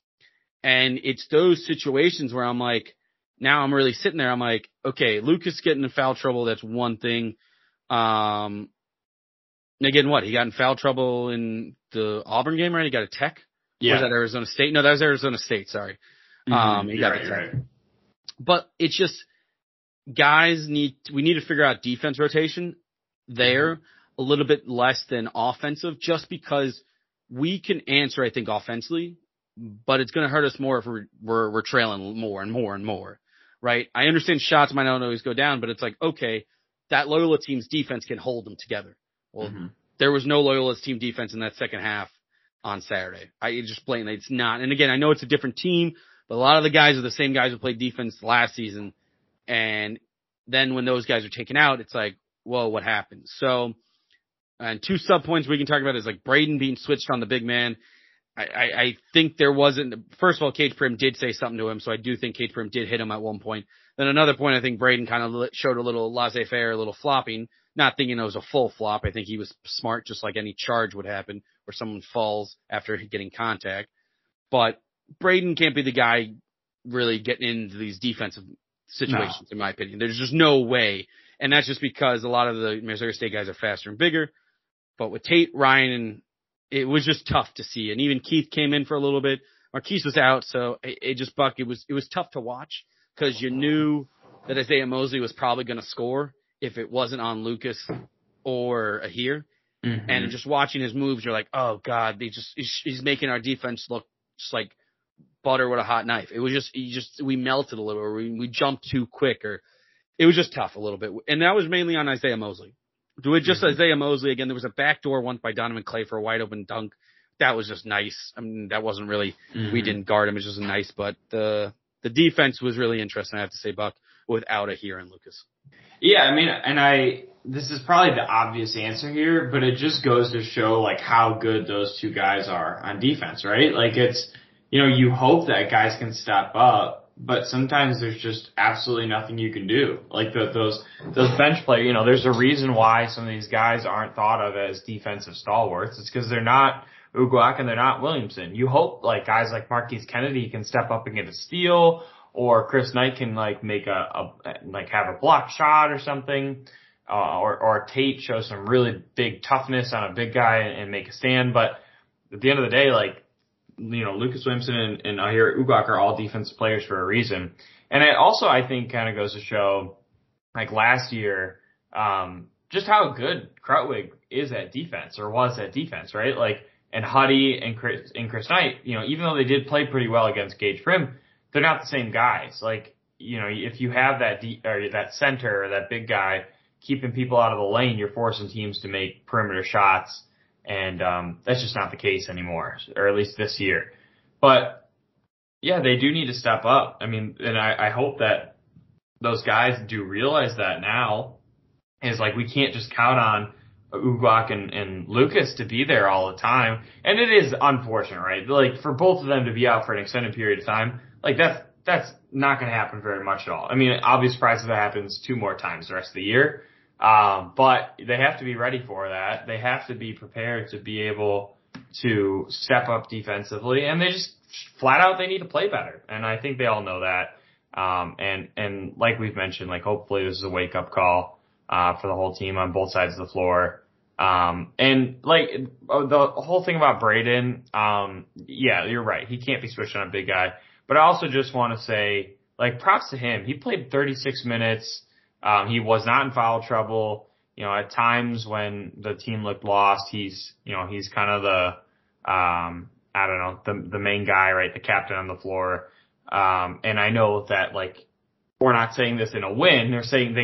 Speaker 2: And it's those situations where I'm like, now I'm really sitting there. I'm like, okay, Lucas getting in foul trouble. That's one thing. Again, what? He got in foul trouble in the Auburn game, right? He got a tech.
Speaker 1: Yeah.
Speaker 2: Or was that Arizona State? No, that was Arizona State. Sorry. He got a tech. Right. But it's just guys we need to figure out defense rotation there a little bit less than offensive just because we can answer, I think, offensively, but it's going to hurt us more if we're trailing more and more and more, right? I understand shots might not always go down, but it's like, okay, that Loyola team's defense can hold them together. Well, there was no Loyola's team defense in that second half on Saturday. Just blatantly, it's not. And again, I know it's a different team, but a lot of the guys are the same guys who played defense last season. And then when those guys are taken out, it's like, whoa, what happened? So, and 2 sub points we can talk about is like Braden being switched on the big man. I think there wasn't, first of all, Cage Prim did say something to him, so I do think Cage Prim did hit him at one point. Then another point, I think Braden kind of showed a little laissez-faire, a little flopping, not thinking it was a full flop. I think he was smart, just like any charge would happen, where someone falls after getting contact. But Braden can't be the guy really getting into these defensive situations, in my opinion. There's just no way. And that's just because a lot of the Missouri State guys are faster and bigger. But with Tate, Ryan, it was just tough to see. And even Keith came in for a little bit. Marquise was out, so it was tough to watch because you knew that Isaiah Mosley was probably going to score if it wasn't on Lucas or Ahir. And just watching his moves, you're like, oh God, he's making our defense look just like butter with a hot knife. It was we melted a little, or we jumped too quick, or it was just tough a little bit. And that was mainly on Isaiah Mosley. Do it just Isaiah Mosley. Again, there was a backdoor once by Donovan Clay for a wide open dunk. That was just nice. I mean, that wasn't really, we didn't guard him. It was just nice, but the defense was really interesting, I have to say, Buck, without Ahir and Lucas.
Speaker 1: Yeah, I mean, this is probably the obvious answer here, but it just goes to show like how good those two guys are on defense, right? Like it's, you hope that guys can step up, but sometimes there's just absolutely nothing you can do. Like those bench players, there's a reason why some of these guys aren't thought of as defensive stalwarts. It's because they're not Uguak and they're not Williamson. You hope like guys like Marquise Kennedy can step up and get a steal, or Chris Knight can like make have a block shot or something, or Tate show some really big toughness on a big guy and make a stand. But at the end of the day, like, Lucas Williamson and Ahir Uguak are all defensive players for a reason. And it also, I think, kind of goes to show, like last year, just how good Krutwig is at defense, or was at defense, right? Like, and Huddy and Chris Knight, even though they did play pretty well against Cage Prim, they're not the same guys. Like, if you have that center or that big guy keeping people out of the lane, you're forcing teams to make perimeter shots. And that's just not the case anymore, or at least this year. But, yeah, they do need to step up. I mean, and I hope that those guys do realize that now. Is like we can't just count on Uguak and Lucas to be there all the time. And it is unfortunate, right? Like, for both of them to be out for an extended period of time, like that's not going to happen very much at all. I mean, I'll be surprised if that happens 2 more times the rest of the year. But they have to be ready for that. They have to be prepared to be able to step up defensively, and they just flat out they need to play better. And I think they all know that. And like we've mentioned, like hopefully this is a wake up call for the whole team on both sides of the floor. And like the whole thing about Braden, yeah, you're right. He can't be switched on a big guy. But I also just want to say, like, props to him. He played 36 minutes. He was not in foul trouble. You know, at times when the team looked lost, he's kind of the main guy, right? The captain on the floor. And I know that, like, we're not saying this in a win. They're saying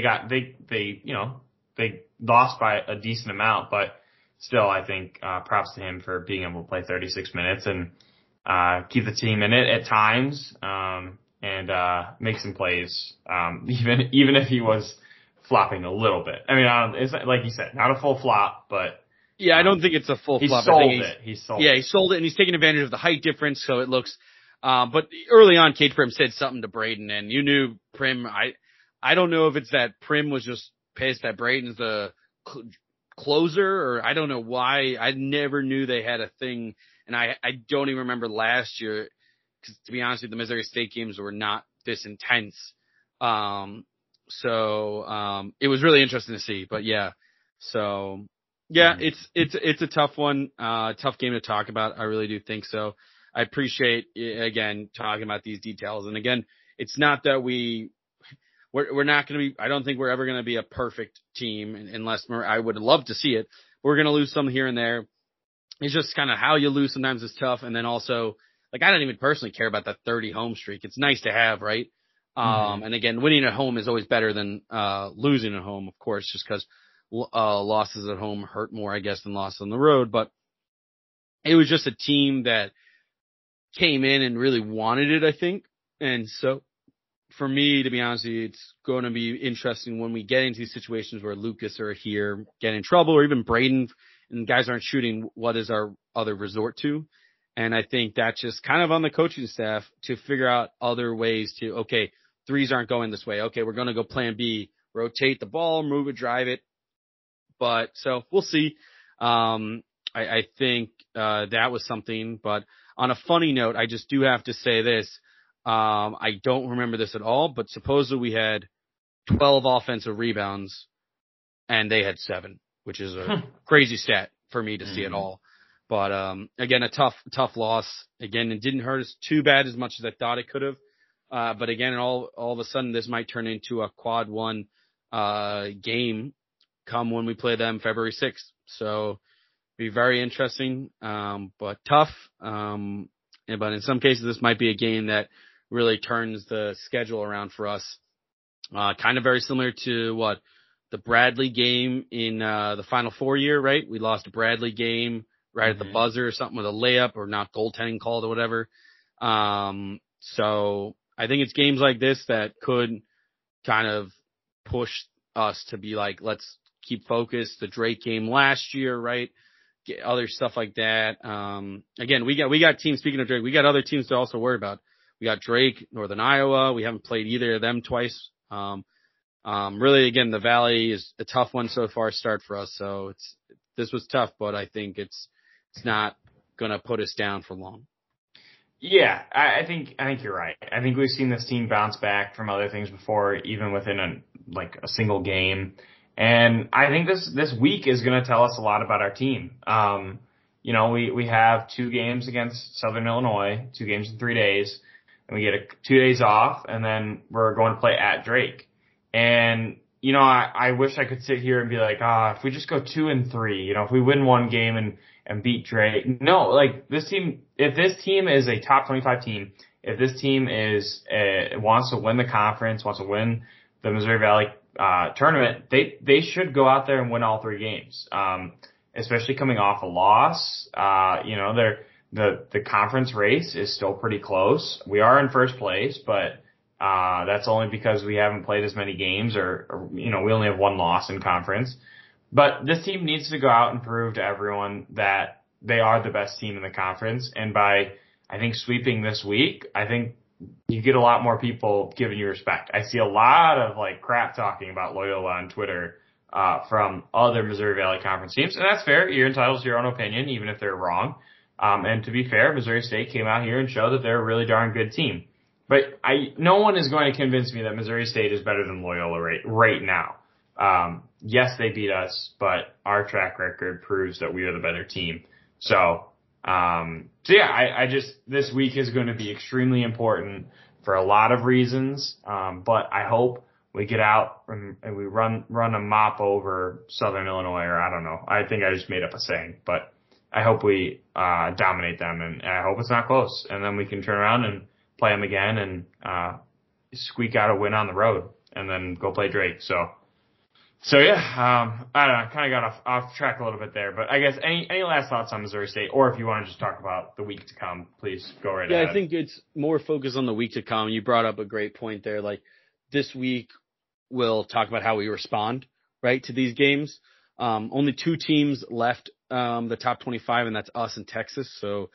Speaker 1: they lost by a decent amount, but still, I think, props to him for being able to play 36 minutes and, keep the team in it at times, and make some plays, even if he was flopping a little bit. I mean, it's like you said, not a full flop, but
Speaker 2: yeah, I don't think it's a full flop.
Speaker 1: He sold
Speaker 2: it, and he's taking advantage of the height difference, so it looks. But early on, Cade Prim said something to Braden, and you knew Prim. I don't know if it's that Prim was just pissed that Braden's the closer, or I don't know why. I never knew they had a thing, and I don't even remember last year. Because to be honest with you, the Missouri State games were not this intense. So it was really interesting to see. But yeah, so yeah, it's a tough one, tough game to talk about. I really do think so. I appreciate again talking about these details. And again, it's not that we're not going to be. I don't think we're ever going to be a perfect team unless I would love to see it. We're going to lose some here and there. It's just kind of how you lose sometimes is tough, and then also. Like, I don't even personally care about that 30 home streak. It's nice to have, right? And again, winning at home is always better than losing at home, of course, just because losses at home hurt more, I guess, than losses on the road. But it was just a team that came in and really wanted it, I think. And so, for me, to be honest with you, it's going to be interesting when we get into these situations where Lucas or here get in trouble, or even Braden and guys aren't shooting. What is our other resort to? And I think that's just kind of on the coaching staff to figure out other ways to, okay, threes aren't going this way. Okay, we're going to go plan B, rotate the ball, move it, drive it. But so we'll see. I think that was something. But on a funny note, I just do have to say this. I don't remember this at all, but supposedly we had 12 offensive rebounds and they had 7, which is a crazy stat for me to see at all. But, again, a tough loss. Again, it didn't hurt us too bad as much as I thought it could have. But again, all of a sudden this might turn into a quad 1, game come when we play them February 6th. So be very interesting, but tough. But in some cases, this might be a game that really turns the schedule around for us. Kind of very similar to the Bradley game in, the Final Four year, right? We lost a Bradley game right at the buzzer or something with a layup or not goaltending called or whatever. So I think it's games like this that could kind of push us to be like, let's keep focused. The Drake game last year, right? Get other stuff like that. Again, we got teams, speaking of Drake, we got other teams to also worry about. We got Drake, Northern Iowa. We haven't played either of them twice. Really, again, the Valley is a tough one so far start for us. So this was tough, but I think it's not going to put us down for long.
Speaker 1: Yeah, I think you're right. I think we've seen this team bounce back from other things before, even within a single game. And I think this week is going to tell us a lot about our team. We have 2 games against Southern Illinois, 2 games in 3 days, and we get 2 days off, and then we're going to play at Drake. And I wish I could sit here and be like, if we just go 2-3, if we win one game and beat Drake. No, like this team, if this team is a top 25 team, if this team wants to win the conference, wants to win the Missouri Valley tournament, they should go out there and win all 3 games. Especially coming off a loss. The conference race is still pretty close. We are in first place, but that's only because we haven't played as many games or we only have 1 loss in conference. But this team needs to go out and prove to everyone that they are the best team in the conference. And by, I think, sweeping this week, I think you get a lot more people giving you respect. I see a lot of crap talking about Loyola on Twitter from other Missouri Valley Conference teams. And that's fair. You're entitled to your own opinion, even if they're wrong. And to be fair, Missouri State came out here and showed that they're a really darn good team. But no one is going to convince me that Missouri State is better than Loyola right now. Yes, they beat us, but our track record proves that we are the better team. So yeah, this week is going to be extremely important for a lot of reasons. But I hope we get out and we run a mop over Southern Illinois, or I don't know. I think I just made up a saying, but I hope we dominate them, and I hope it's not close. And then we can turn around and play them again and squeak out a win on the road, and then go play Drake. So yeah, I don't know, kind of got off track a little bit there, but I guess any last thoughts on Missouri State, or if you want to just talk about the week to come, please go right ahead.
Speaker 2: Yeah, I think it's more focused on the week to come. You brought up a great point there. Like, this week, we'll talk about how we respond, right, to these games. Only 2 teams left, the top 25, and that's us and Texas. So,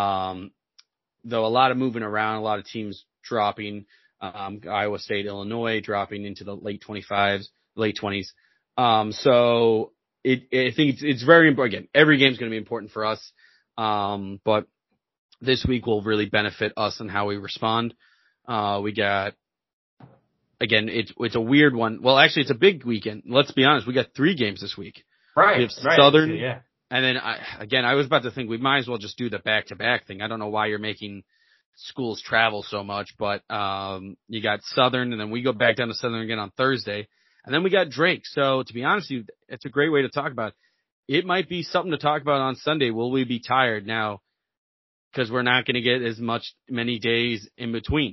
Speaker 2: though a lot of moving around, a lot of teams dropping, Iowa State, Illinois dropping into the late 25s, late 20s. So I think it's very important. Again, every game is going to be important for us. But this week will really benefit us and how we respond. We got, again, it's a weird one. Well, actually, it's a big weekend. Let's be honest. We got 3 games this week.
Speaker 1: Right.
Speaker 2: We have Southern. Yeah. And then I was about to think we might as well just do the back-to-back thing. I don't know why you're making schools travel so much, but you got Southern, and then we go back down to Southern again on Thursday, and then we got Drake. So to be honest with you, it's a great way to talk about it. It might be something to talk about on Sunday. Will we be tired now? Because we're not going to get many days in between.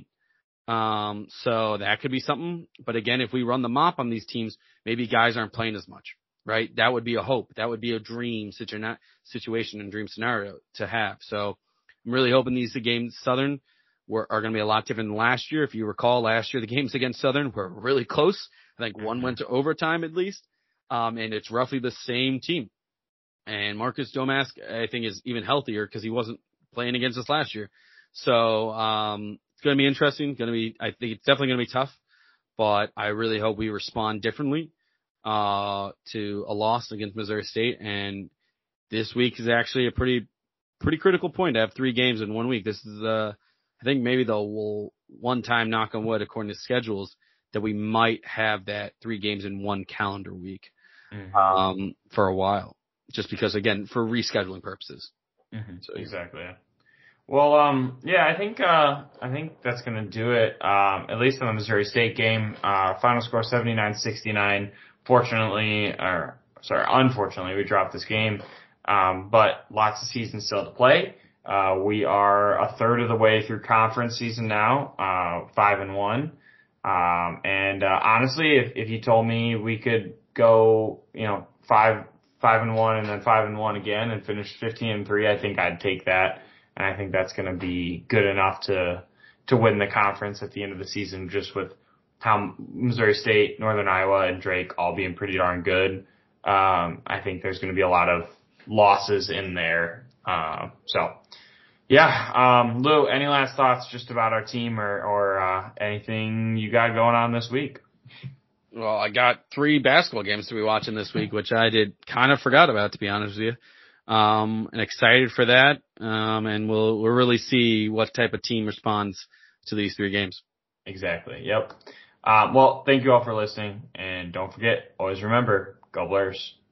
Speaker 2: So that could be something. But again, if we run the mop on these teams, maybe guys aren't playing as much. Right? That would be a hope. That would be a dream situation and dream scenario to have. So I'm really hoping these games Southern are going to be a lot different than last year. If you recall, last year the games against Southern were really close. I think one went to overtime at least. And it's roughly the same team. And Marcus Domask, I think, is even healthier because he wasn't playing against us last year. So it's going to be interesting. I think it's definitely going to be tough. But I really hope we respond differently to a loss against Missouri State, and this week is actually a pretty critical point to have 3 games in 1 week. This is I think maybe the one time, knock on wood, according to schedules, that we might have that 3 games in 1 calendar week for a while, just because, again, for rescheduling purposes.
Speaker 1: Mm-hmm. So exactly. Yeah. Well, yeah, I think that's gonna do it. At least in the Missouri State game, final score 79-69. Unfortunately, we dropped this game. But lots of season still to play. We are a third of the way through conference season now, 5-1. Honestly, if you told me we could go, 5-1 and then 5-1 again and finish 15-3, I think I'd take that. And I think that's going to be good enough to win the conference at the end of the season, just with how Missouri State, Northern Iowa, and Drake all being pretty darn good. I think there's going to be a lot of losses in there. Lou, any last thoughts just about our team or anything you got going on this week?
Speaker 2: Well, I got 3 basketball games to be watching this week, which I kind of forgot about, to be honest with you. And excited for that. And we'll really see what type of team responds to these 3 games.
Speaker 1: Exactly. Yep. Well, thank you all for listening, and don't forget, always remember, go Blurs.